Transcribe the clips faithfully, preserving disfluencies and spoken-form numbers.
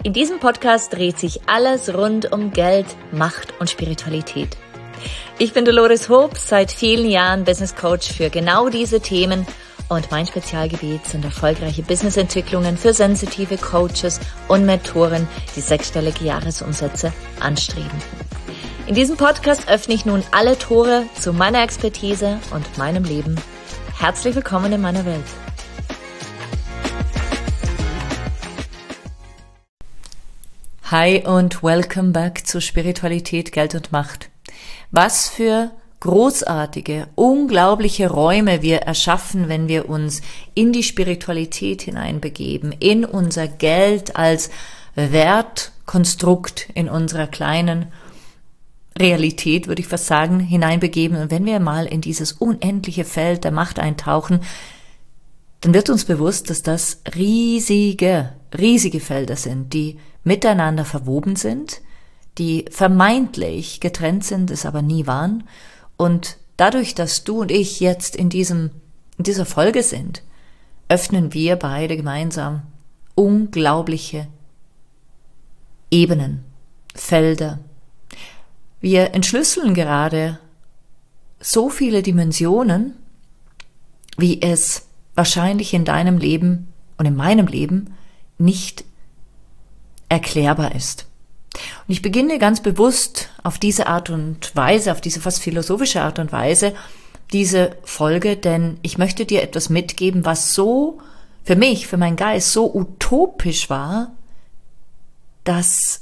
In diesem Podcast dreht sich alles rund um Geld, Macht und Spiritualität. Ich bin Dolores Hobbs, seit vielen Jahren Business Coach für genau diese Themen und mein Spezialgebiet sind erfolgreiche Businessentwicklungen für sensitive Coaches und Mentoren, die sechsstellige Jahresumsätze anstreben. In diesem Podcast öffne ich nun alle Tore zu meiner Expertise und meinem Leben. Herzlich willkommen in meiner Welt. Hi und welcome back zu Spiritualität, Geld und Macht. Was für großartige, unglaubliche Räume wir erschaffen, wenn wir uns in die Spiritualität hineinbegeben, in unser Geld als Wertkonstrukt in unserer kleinen Realität, würde ich fast sagen, hineinbegeben. Und wenn wir mal in dieses unendliche Feld der Macht eintauchen, dann wird uns bewusst, dass das riesige, riesige Felder sind, die miteinander verwoben sind, die vermeintlich getrennt sind, es aber nie waren. Und dadurch, dass du und ich jetzt in diesem, in dieser Folge sind, öffnen wir beide gemeinsam unglaubliche Ebenen, Felder. Wir entschlüsseln gerade so viele Dimensionen, wie es wahrscheinlich in deinem Leben und in meinem Leben nicht erklärbar ist. Und ich beginne ganz bewusst auf diese Art und Weise, auf diese fast philosophische Art und Weise, diese Folge, denn ich möchte dir etwas mitgeben, was so für mich, für meinen Geist so utopisch war, dass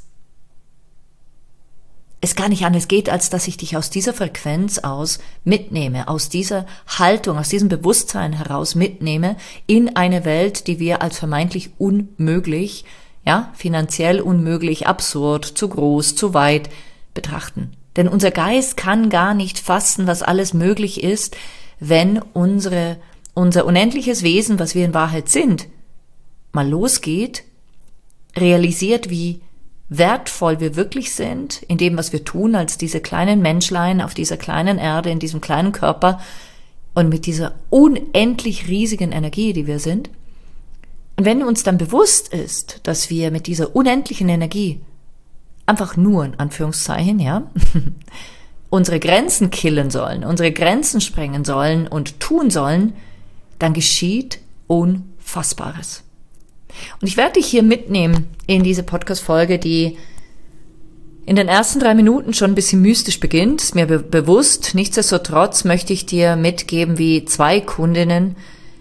es gar nicht anders geht, als dass ich dich aus dieser Frequenz aus mitnehme, aus dieser Haltung, aus diesem Bewusstsein heraus mitnehme in eine Welt, die wir als vermeintlich unmöglich, ja, finanziell unmöglich, absurd, zu groß, zu weit betrachten. Denn unser Geist kann gar nicht fassen, was alles möglich ist, wenn unsere, unser unendliches Wesen, was wir in Wahrheit sind, mal losgeht, realisiert, wie wertvoll wir wirklich sind in dem, was wir tun, als diese kleinen Menschlein auf dieser kleinen Erde, in diesem kleinen Körper und mit dieser unendlich riesigen Energie, die wir sind. Und wenn uns dann bewusst ist, dass wir mit dieser unendlichen Energie einfach nur, in Anführungszeichen, ja, unsere Grenzen killen sollen, unsere Grenzen sprengen sollen und tun sollen, dann geschieht Unfassbares. Und ich werde dich hier mitnehmen in diese Podcast-Folge, die in den ersten drei Minuten schon ein bisschen mystisch beginnt, ist mir be- bewusst. Nichtsdestotrotz möchte ich dir mitgeben, wie zwei Kundinnen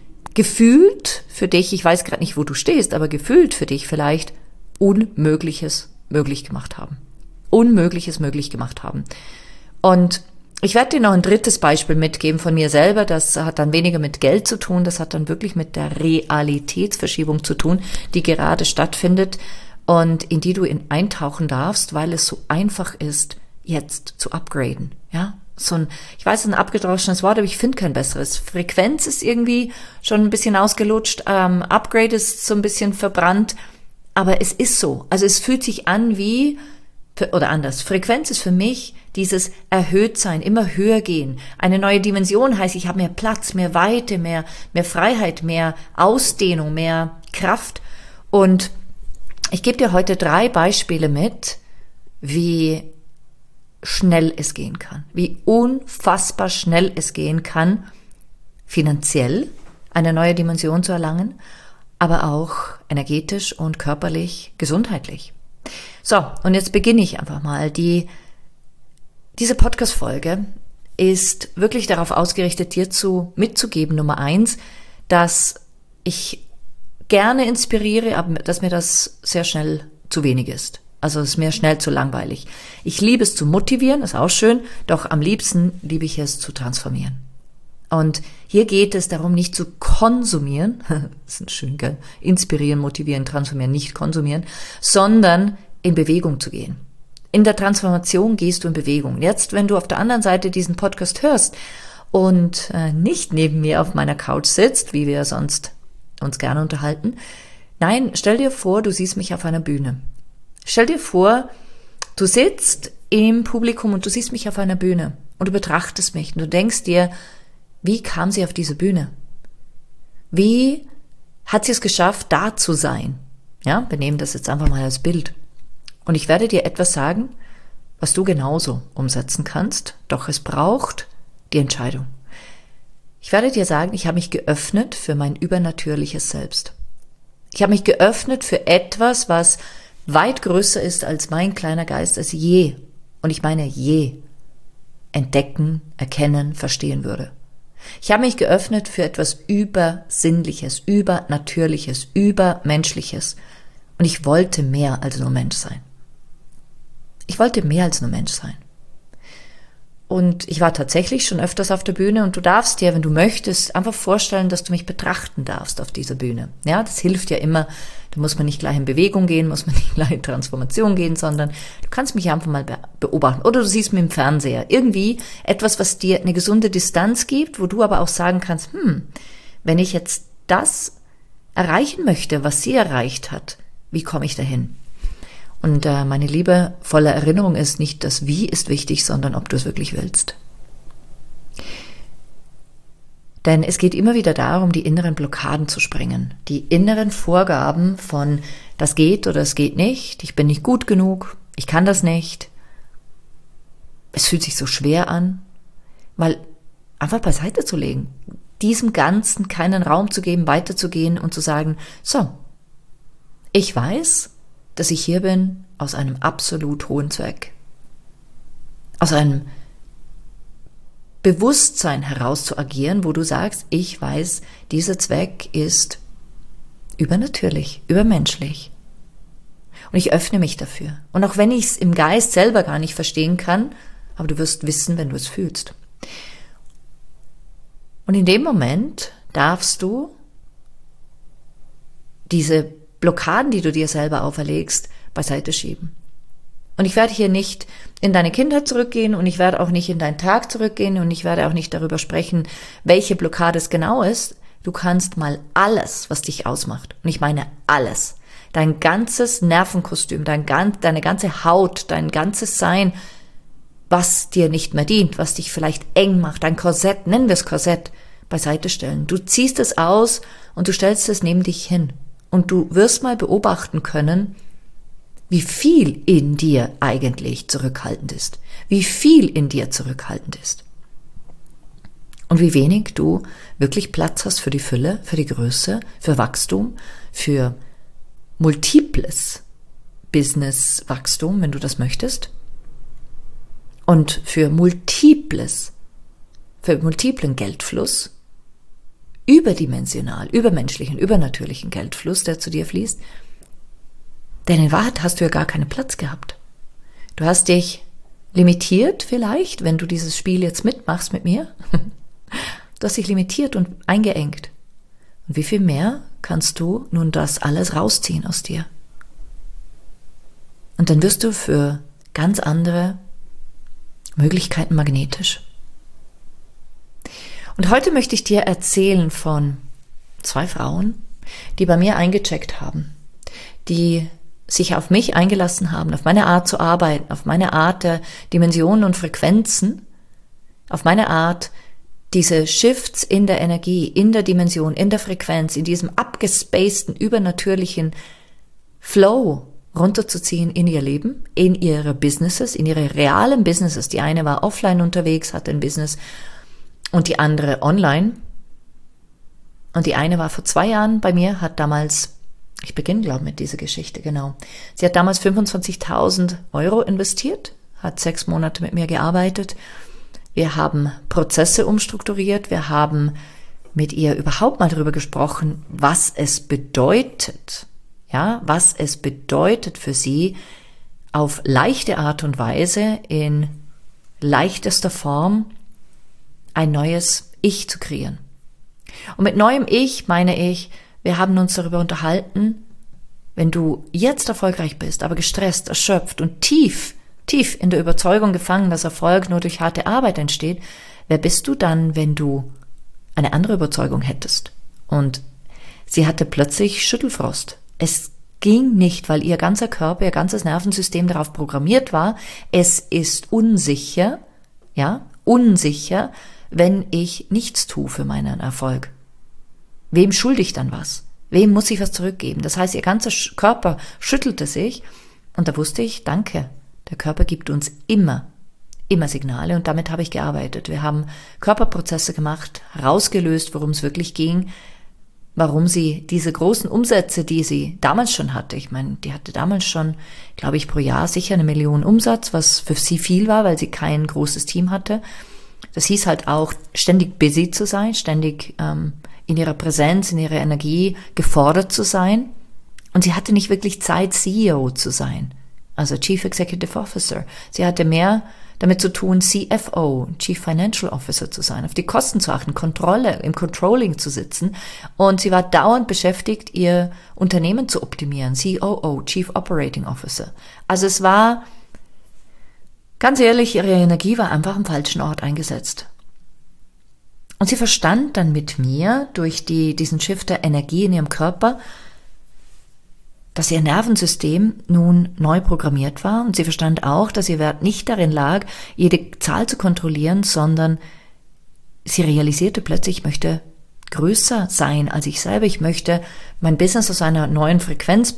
gefühlt für dich, ich weiß gerade nicht, wo du stehst, aber gefühlt für dich vielleicht Unmögliches möglich gemacht haben. Unmögliches möglich gemacht haben. Und ich werde dir noch ein drittes Beispiel mitgeben von mir selber. Das hat dann weniger mit Geld zu tun, das hat dann wirklich mit der Realitätsverschiebung zu tun, die gerade stattfindet und in die du eintauchen darfst, weil es so einfach ist, jetzt zu upgraden, ja? So ein, ich weiß, ein abgedroschenes Wort, aber ich finde kein besseres. Frequenz ist irgendwie schon ein bisschen ausgelutscht, ähm, Upgrade ist so ein bisschen verbrannt, aber es ist so. Also es fühlt sich an wie, oder anders, Frequenz ist für mich dieses Erhöhtsein, immer höher gehen. Eine neue Dimension heißt, ich habe mehr Platz, mehr Weite, mehr, mehr Freiheit, mehr Ausdehnung, mehr Kraft. Und ich gebe dir heute drei Beispiele mit, wie schnell es gehen kann, wie unfassbar schnell es gehen kann, finanziell eine neue Dimension zu erlangen, aber auch energetisch und körperlich, gesundheitlich. So, und jetzt beginne ich einfach mal. Die, diese Podcast-Folge ist wirklich darauf ausgerichtet, dir zu, mitzugeben, Nummer eins, dass ich gerne inspiriere, aber dass mir das sehr schnell zu wenig ist. Also es ist mir schnell zu langweilig. Ich liebe es zu motivieren, ist auch schön, doch am liebsten liebe ich es zu transformieren. Und hier geht es darum, nicht zu konsumieren, das ist schön, gell? Inspirieren, motivieren, transformieren, nicht konsumieren, sondern in Bewegung zu gehen. In der Transformation gehst du in Bewegung. Jetzt, wenn du auf der anderen Seite diesen Podcast hörst und äh, nicht neben mir auf meiner Couch sitzt, wie wir sonst uns gerne unterhalten, nein, stell dir vor, du siehst mich auf einer Bühne. Stell dir vor, du sitzt im Publikum und du siehst mich auf einer Bühne und du betrachtest mich und du denkst dir, wie kam sie auf diese Bühne? Wie hat sie es geschafft, da zu sein? Ja, wir nehmen das jetzt einfach mal als Bild. Und ich werde dir etwas sagen, was du genauso umsetzen kannst, doch es braucht die Entscheidung. Ich werde dir sagen, ich habe mich geöffnet für mein übernatürliches Selbst. Ich habe mich geöffnet für etwas, was weit größer ist als mein kleiner Geist es je, und ich meine je, entdecken, erkennen, verstehen würde. Ich habe mich geöffnet für etwas Übersinnliches, Übernatürliches, Übermenschliches. Und ich wollte mehr als nur Mensch sein. Ich wollte mehr als nur Mensch sein. Und ich war tatsächlich schon öfters auf der Bühne und du darfst dir, wenn du möchtest, einfach vorstellen, dass du mich betrachten darfst auf dieser Bühne. Ja, das hilft ja immer. Da muss man nicht gleich in Bewegung gehen, muss man nicht gleich in Transformation gehen, sondern du kannst mich einfach mal beobachten. Oder du siehst mich im Fernseher. Irgendwie etwas, was dir eine gesunde Distanz gibt, wo du aber auch sagen kannst, hm, wenn ich jetzt das erreichen möchte, was sie erreicht hat, wie komme ich dahin? Und äh, meine liebevolle Erinnerung ist, nicht das Wie ist wichtig, sondern ob du es wirklich willst. Denn es geht immer wieder darum, die inneren Blockaden zu sprengen. Die inneren Vorgaben von, das geht oder es geht nicht, ich bin nicht gut genug, ich kann das nicht. Es fühlt sich so schwer an, mal einfach beiseite zu legen. Diesem Ganzen keinen Raum zu geben, weiterzugehen und zu sagen, so, ich weiß, dass ich hier bin aus einem absolut hohen Zweck. Aus einem Bewusstsein heraus zu agieren, wo du sagst, ich weiß, dieser Zweck ist übernatürlich, übermenschlich. Und ich öffne mich dafür. Und auch wenn ich es im Geist selber gar nicht verstehen kann, aber du wirst wissen, wenn du es fühlst. Und in dem Moment darfst du diese Blockaden, die du dir selber auferlegst, beiseite schieben. Und ich werde hier nicht in deine Kindheit zurückgehen und ich werde auch nicht in deinen Tag zurückgehen und ich werde auch nicht darüber sprechen, welche Blockade es genau ist. Du kannst mal alles, was dich ausmacht, und ich meine alles, dein ganzes Nervenkostüm, dein, deine ganze Haut, dein ganzes Sein, was dir nicht mehr dient, was dich vielleicht eng macht, dein Korsett, nennen wir es Korsett, beiseite stellen. Du ziehst es aus und du stellst es neben dich hin. Und du wirst mal beobachten können, wie viel in dir eigentlich zurückhaltend ist. Wie viel in dir zurückhaltend ist. Und wie wenig du wirklich Platz hast für die Fülle, für die Größe, für Wachstum, für multiples Business-Wachstum, wenn du das möchtest. Und für multiples, für multiplen Geldfluss, überdimensional, übermenschlichen, übernatürlichen Geldfluss, der zu dir fließt. Denn in Wahrheit hast du ja gar keinen Platz gehabt. Du hast dich limitiert vielleicht, wenn du dieses Spiel jetzt mitmachst mit mir. Du hast dich limitiert und eingeengt. Und wie viel mehr kannst du nun das alles rausziehen aus dir? Und dann wirst du für ganz andere Möglichkeiten magnetisch. Und heute möchte ich dir erzählen von zwei Frauen, die bei mir eingecheckt haben, die sich auf mich eingelassen haben, auf meine Art zu arbeiten, auf meine Art der Dimensionen und Frequenzen, auf meine Art, diese Shifts in der Energie, in der Dimension, in der Frequenz, in diesem abgespaceden, übernatürlichen Flow runterzuziehen in ihr Leben, in ihre Businesses, in ihre realen Businesses. Die eine war offline unterwegs, hatte ein Business, und die andere online. Und die eine war vor zwei Jahren bei mir, hat damals, ich beginne glaube ich mit dieser Geschichte, genau. Sie hat damals fünfundzwanzigtausend Euro investiert, hat sechs Monate mit mir gearbeitet. Wir haben Prozesse umstrukturiert, wir haben mit ihr überhaupt mal darüber gesprochen, was es bedeutet, ja, was es bedeutet für sie, auf leichte Art und Weise, in leichtester Form, ein neues Ich zu kreieren. Und mit neuem Ich meine ich, wir haben uns darüber unterhalten, wenn du jetzt erfolgreich bist, aber gestresst, erschöpft und tief, tief in der Überzeugung gefangen, dass Erfolg nur durch harte Arbeit entsteht, wer bist du dann, wenn du eine andere Überzeugung hättest? Und sie hatte plötzlich Schüttelfrost. Es ging nicht, weil ihr ganzer Körper, ihr ganzes Nervensystem darauf programmiert war, es ist unsicher, ja, unsicher, wenn ich nichts tue für meinen Erfolg. Wem schulde ich dann was? Wem muss ich was zurückgeben? Das heißt, ihr ganzer Körper schüttelte sich und da wusste ich, danke, der Körper gibt uns immer, immer Signale und damit habe ich gearbeitet. Wir haben Körperprozesse gemacht, herausgelöst, worum es wirklich ging, warum sie diese großen Umsätze, die sie damals schon hatte, ich meine, die hatte damals schon, glaube ich, pro Jahr sicher eine Million Umsatz, was für sie viel war, weil sie kein großes Team hatte. Das hieß halt auch, ständig busy zu sein, ständig ähm, in ihrer Präsenz, in ihrer Energie gefordert zu sein. Und sie hatte nicht wirklich Zeit, C E O zu sein, also Chief Executive Officer. Sie hatte mehr damit zu tun, C F O, Chief Financial Officer zu sein, auf die Kosten zu achten, Kontrolle, im Controlling zu sitzen. Und sie war dauernd beschäftigt, ihr Unternehmen zu optimieren, C O O, Chief Operating Officer. Also es war, ganz ehrlich, ihre Energie war einfach am falschen Ort eingesetzt. Und sie verstand dann mit mir durch die, diesen Shift der Energie in ihrem Körper, dass ihr Nervensystem nun neu programmiert war und sie verstand auch, dass ihr Wert nicht darin lag, jede Zahl zu kontrollieren, sondern sie realisierte plötzlich, ich möchte größer sein als ich selber, ich möchte mein Business aus einer neuen Frequenz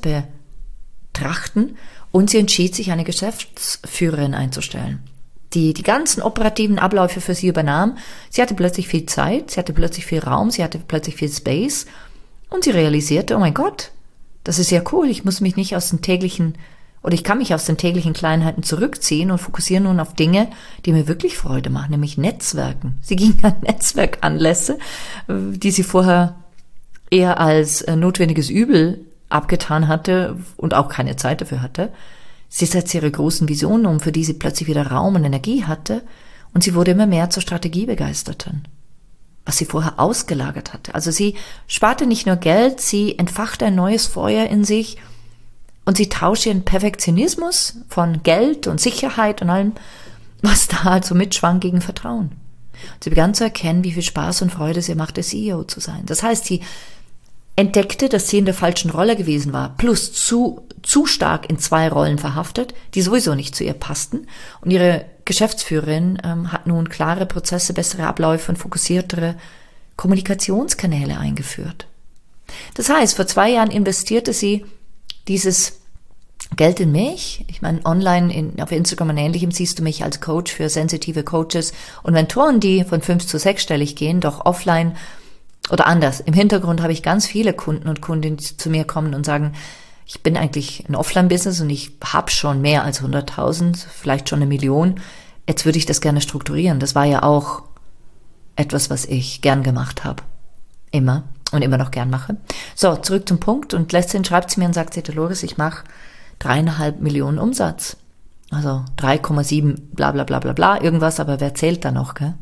betrachten und sie entschied sich, eine Geschäftsführerin einzustellen, die die ganzen operativen Abläufe für sie übernahm. Sie hatte plötzlich viel Zeit, sie hatte plötzlich viel Raum, sie hatte plötzlich viel Space und sie realisierte, oh mein Gott, das ist ja cool, ich muss mich nicht aus den täglichen, oder ich kann mich aus den täglichen Kleinheiten zurückziehen und fokussieren nun auf Dinge, die mir wirklich Freude machen, nämlich Netzwerken. Sie ging an Netzwerkanlässe, die sie vorher eher als notwendiges Übel abgetan hatte und auch keine Zeit dafür hatte. Sie setzte ihre großen Visionen um, für die sie plötzlich wieder Raum und Energie hatte, und sie wurde immer mehr zur Strategiebegeisterten, was sie vorher ausgelagert hatte. Also sie sparte nicht nur Geld, sie entfachte ein neues Feuer in sich und sie tauschte ihren Perfektionismus von Geld und Sicherheit und allem, was da also mitschwang, gegen Vertrauen. Sie begann zu erkennen, wie viel Spaß und Freude es ihr machte, C E O zu sein. Das heißt, sie entdeckte, dass sie in der falschen Rolle gewesen war, plus zu, zu stark in zwei Rollen verhaftet, die sowieso nicht zu ihr passten. Und ihre Geschäftsführerin ähm, hat nun klare Prozesse, bessere Abläufe und fokussiertere Kommunikationskanäle eingeführt. Das heißt, vor zwei Jahren investierte sie dieses Geld in mich. Ich meine, online in, auf Instagram und Ähnlichem siehst du mich als Coach für sensitive Coaches und Mentoren, die von fünf zu sechsstellig gehen, doch offline oder anders. Im Hintergrund habe ich ganz viele Kunden und Kundinnen, die zu mir kommen und sagen, ich bin eigentlich ein Offline-Business und ich habe schon mehr als hunderttausend, vielleicht schon eine Million. Jetzt würde ich das gerne strukturieren. Das war ja auch etwas, was ich gern gemacht habe. Immer und immer noch gern mache. So, zurück zum Punkt. Und letztendlich schreibt sie mir und sagt, sie, Dolores, ich mache dreieinhalb Millionen Umsatz. Also drei Komma sieben bla bla bla bla bla, irgendwas, aber wer zählt da noch, gell?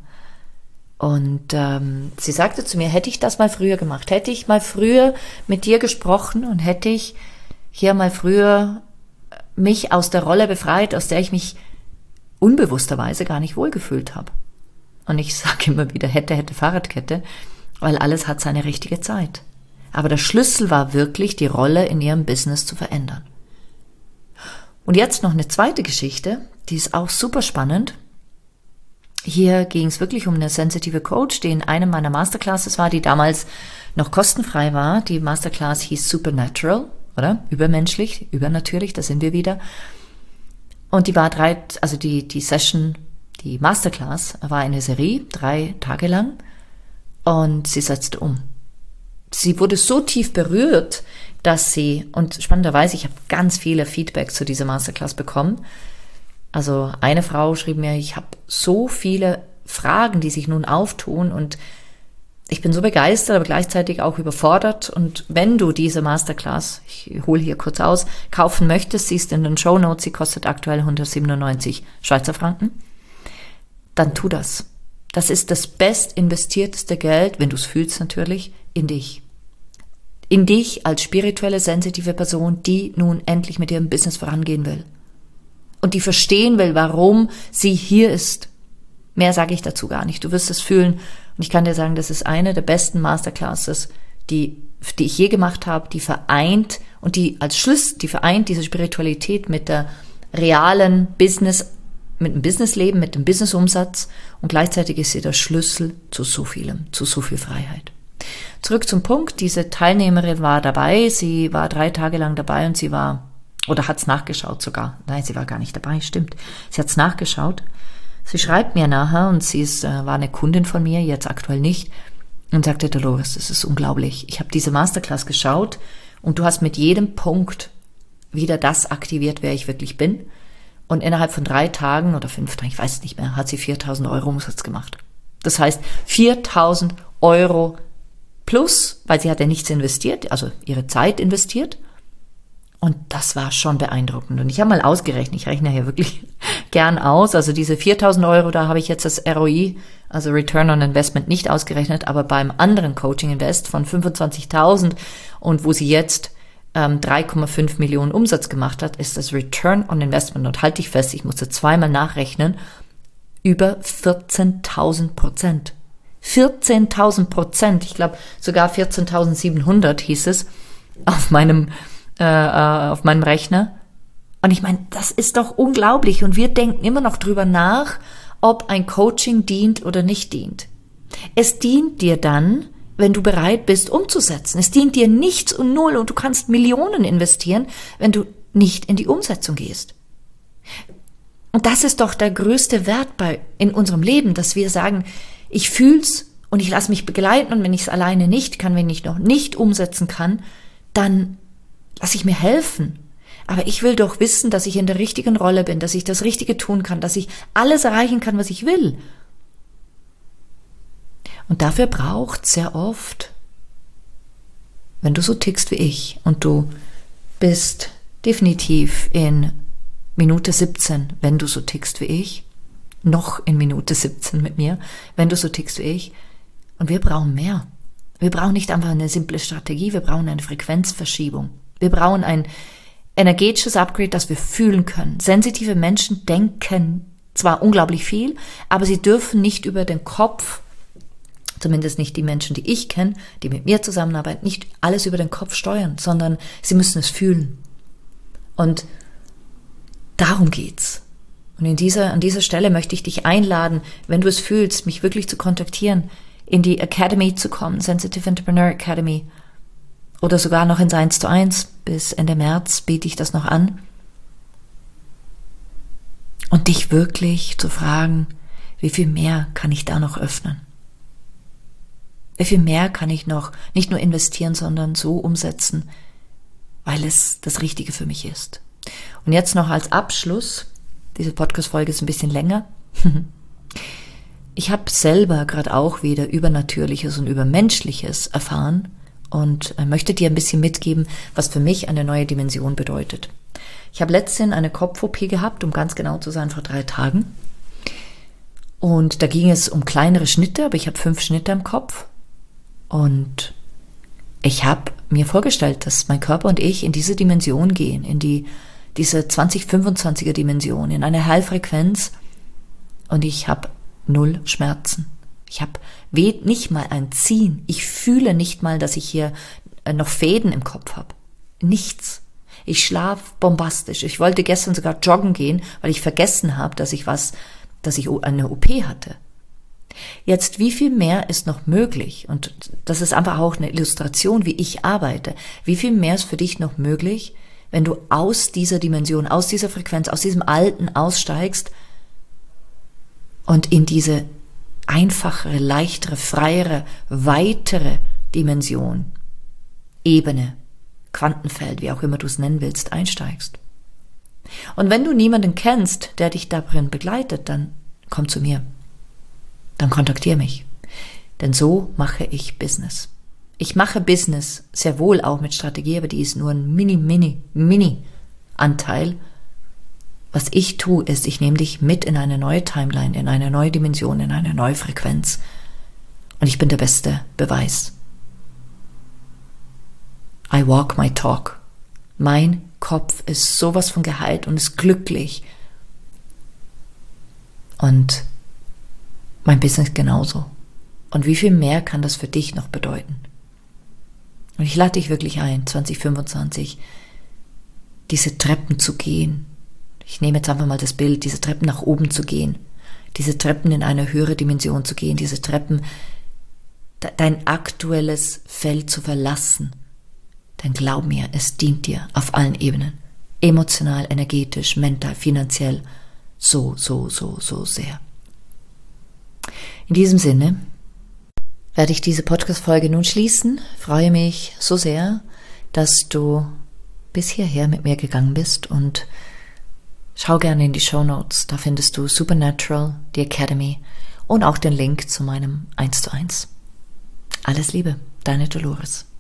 Und ähm, sie sagte zu mir, hätte ich das mal früher gemacht, hätte ich mal früher mit dir gesprochen und hätte ich hier mal früher mich aus der Rolle befreit, aus der ich mich unbewussterweise gar nicht wohlgefühlt habe. Und ich sage immer wieder, hätte, hätte, Fahrradkette, weil alles hat seine richtige Zeit. Aber der Schlüssel war wirklich, die Rolle in ihrem Business zu verändern. Und jetzt noch eine zweite Geschichte, die ist auch super spannend. Hier ging es wirklich um eine sensitive Coach, die in einem meiner Masterclasses war, die damals noch kostenfrei war. Die Masterclass hieß Supernatural, oder? Übermenschlich, übernatürlich, da sind wir wieder. Und die war drei, also die, die Session, die Masterclass war eine Serie, drei Tage lang. Und sie setzte um. Sie wurde so tief berührt, dass sie, und spannenderweise, ich habe ganz viele Feedbacks zu dieser Masterclass bekommen. Also eine Frau schrieb mir, ich habe so viele Fragen, die sich nun auftun und ich bin so begeistert, aber gleichzeitig auch überfordert. Und wenn du diese Masterclass, ich hole hier kurz aus, kaufen möchtest, siehst in den Shownotes, sie kostet aktuell hundertsiebenundneunzig Schweizer Franken, dann tu das. Das ist das best investierteste Geld, wenn du es fühlst natürlich, in dich. In dich als spirituelle, sensitive Person, die nun endlich mit ihrem Business vorangehen will. Und die verstehen will, warum sie hier ist. Mehr sage ich dazu gar nicht. Du wirst es fühlen. Und ich kann dir sagen, das ist eine der besten Masterclasses, die, die ich je gemacht habe, die vereint und die als Schluss, die vereint diese Spiritualität mit der realen Business, mit dem Businessleben, mit dem Businessumsatz und gleichzeitig ist sie der Schlüssel zu so vielem, zu so viel Freiheit. Zurück zum Punkt. Diese Teilnehmerin war dabei. Sie war drei Tage lang dabei und sie war, oder hat's nachgeschaut sogar. Nein, sie war gar nicht dabei, stimmt. Sie hat's nachgeschaut. Sie schreibt mir nachher und sie ist, äh, war eine Kundin von mir, jetzt aktuell nicht, und sagte, Dolores, das ist unglaublich. Ich habe diese Masterclass geschaut und du hast mit jedem Punkt wieder das aktiviert, wer ich wirklich bin. Und innerhalb von drei Tagen oder fünf Tagen, ich weiß es nicht mehr, hat sie viertausend Euro Umsatz gemacht. Das heißt, viertausend Euro plus, weil sie hat ja nichts investiert, also ihre Zeit investiert. Und das war schon beeindruckend. Und ich habe mal ausgerechnet, ich rechne hier wirklich gern aus, also diese viertausend Euro, da habe ich jetzt das R O I, also Return on Investment, nicht ausgerechnet, aber beim anderen Coaching Invest von fünfundzwanzigtausend und wo sie jetzt ähm, drei Komma fünf Millionen Umsatz gemacht hat, ist das Return on Investment, und halte ich fest, ich musste zweimal nachrechnen, über vierzehntausend Prozent. vierzehntausend Prozent, ich glaube sogar vierzehntausendsiebenhundert hieß es auf meinem äh, auf meinem Rechner. Und ich meine, das ist doch unglaublich. Und wir denken immer noch drüber nach, ob ein Coaching dient oder nicht dient. Es dient dir dann, wenn du bereit bist, umzusetzen. Es dient dir nichts und null und du kannst Millionen investieren, wenn du nicht in die Umsetzung gehst. Und das ist doch der größte Wert bei, in unserem Leben, dass wir sagen, ich fühl's und ich lasse mich begleiten, und wenn ich es alleine nicht kann, wenn ich noch nicht umsetzen kann, dann lasse ich mir helfen. Aber ich will doch wissen, dass ich in der richtigen Rolle bin, dass ich das Richtige tun kann, dass ich alles erreichen kann, was ich will. Und dafür braucht sehr oft, wenn du so tickst wie ich und du bist definitiv in Minute siebzehn, wenn du so tickst wie ich, noch in Minute siebzehn mit mir, wenn du so tickst wie ich, und wir brauchen mehr. Wir brauchen nicht einfach eine simple Strategie, wir brauchen eine Frequenzverschiebung. Wir brauchen ein energetisches Upgrade, das wir fühlen können. Sensitive Menschen denken zwar unglaublich viel, aber sie dürfen nicht über den Kopf, zumindest nicht die Menschen, die ich kenne, die mit mir zusammenarbeiten, nicht alles über den Kopf steuern, sondern sie müssen es fühlen. Und darum geht's. Und in dieser, an dieser Stelle möchte ich dich einladen, wenn du es fühlst, mich wirklich zu kontaktieren, in die Academy zu kommen, Sensitive Entrepreneur Academy, oder sogar noch ins eins zu eins. Bis Ende März biete ich das noch an. Und dich wirklich zu fragen, wie viel mehr kann ich da noch öffnen? Wie viel mehr kann ich noch nicht nur investieren, sondern so umsetzen, weil es das Richtige für mich ist? Und jetzt noch als Abschluss, diese Podcast-Folge ist ein bisschen länger. Ich habe selber gerade auch wieder Übernatürliches und Übermenschliches erfahren und möchte dir ein bisschen mitgeben, was für mich eine neue Dimension bedeutet. Ich habe letztens eine Kopf-O P gehabt, um ganz genau zu sein, vor drei Tagen. Und da ging es um kleinere Schnitte, aber ich habe fünf Schnitte im Kopf. Und ich habe mir vorgestellt, dass mein Körper und ich in diese Dimension gehen, in die diese zwanzig fünfundzwanziger Dimension, in eine Heilfrequenz. Und ich habe null Schmerzen. Ich habe nicht mal ein Ziehen. Ich fühle nicht mal, dass ich hier noch Fäden im Kopf habe. Nichts. Ich schlafe bombastisch. Ich wollte gestern sogar joggen gehen, weil ich vergessen habe, dass ich was, dass ich eine O P hatte. Jetzt, wie viel mehr ist noch möglich? Und das ist einfach auch eine Illustration, wie ich arbeite. Wie viel mehr ist für dich noch möglich, wenn du aus dieser Dimension, aus dieser Frequenz, aus diesem Alten aussteigst und in diese einfachere, leichtere, freiere, weitere Dimension, Ebene, Quantenfeld, wie auch immer du es nennen willst, einsteigst. Und wenn du niemanden kennst, der dich darin begleitet, dann komm zu mir. Dann kontaktiere mich. Denn so mache ich Business. Ich mache Business sehr wohl auch mit Strategie, aber die ist nur ein mini, mini, mini Anteil. Was ich tue, ist, ich nehme dich mit in eine neue Timeline, in eine neue Dimension, in eine neue Frequenz. Und ich bin der beste Beweis. I walk my talk. Mein Kopf ist sowas von geheilt und ist glücklich. Und mein Business genauso. Und wie viel mehr kann das für dich noch bedeuten? Und ich lade dich wirklich ein, zwanzig fünfundzwanzig, diese Treppen zu gehen. Ich nehme jetzt einfach mal das Bild, diese Treppen nach oben zu gehen, diese Treppen in eine höhere Dimension zu gehen, diese Treppen dein aktuelles Feld zu verlassen. Denn glaub mir, es dient dir auf allen Ebenen. Emotional, energetisch, mental, finanziell. So, so, so, so sehr. In diesem Sinne werde ich diese Podcast-Folge nun schließen. Freue mich so sehr, dass du bis hierher mit mir gegangen bist und schau gerne in die Shownotes. Da findest du Supernatural, die Academy und auch den Link zu meinem eins zu eins. Alles Liebe, deine Dolores.